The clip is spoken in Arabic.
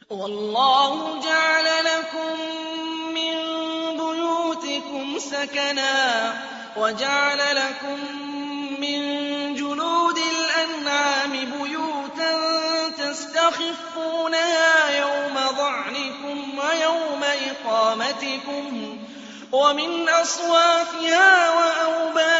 وَاللَّهُ جَعَلَ لَكُم مِّن بُيُوتِكُمْ سَكَنًا وَجَعَلَ لَكُم مِّن جُلُودِ الْأَنْعَامِ بُيُوتًا تَسْتَخِفُّونَهَا يَوْمَ ظَعْنِكُمْ وَيَوْمَ إِقَامَتِكُمْ ۙ وَمِنْ أَصْوَافِهَا وَأَوْبَارِهَا